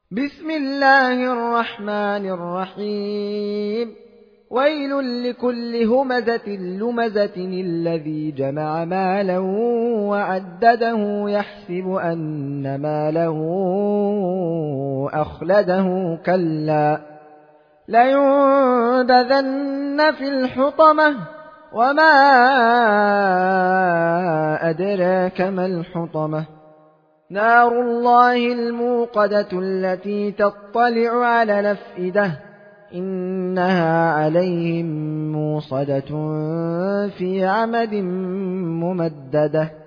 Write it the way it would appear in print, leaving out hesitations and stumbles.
بسم الله الرحمن الرحيم. ويل لكل همزة لمزة الذي جمع مالا وعدده يحسب أن ماله أخلده كلا لينبذن في الحطمة وما أدراك ما الحطمة نار الله الموقدة التي تطلع على الأفئدة إنها عليهم موصدة في عمد ممددة.